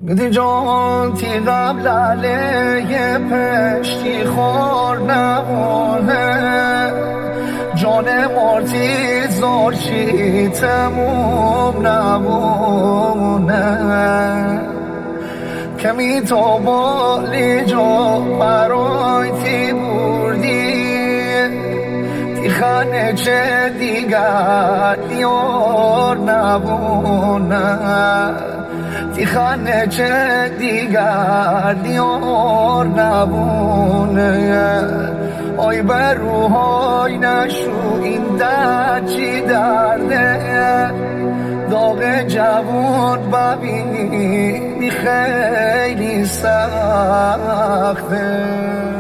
گدی جان تی قبل علیه پشتی خور نمونه جان مارتی زارچی تموم نمونه کمی تا بالی جا برای تی بردی تی خانه چه دیگر دیار نمونه تی خانه چه دیگر دیار نمونه آی بر روحای نشو این درد چی درده داغ جوون ببینی خیلی سخته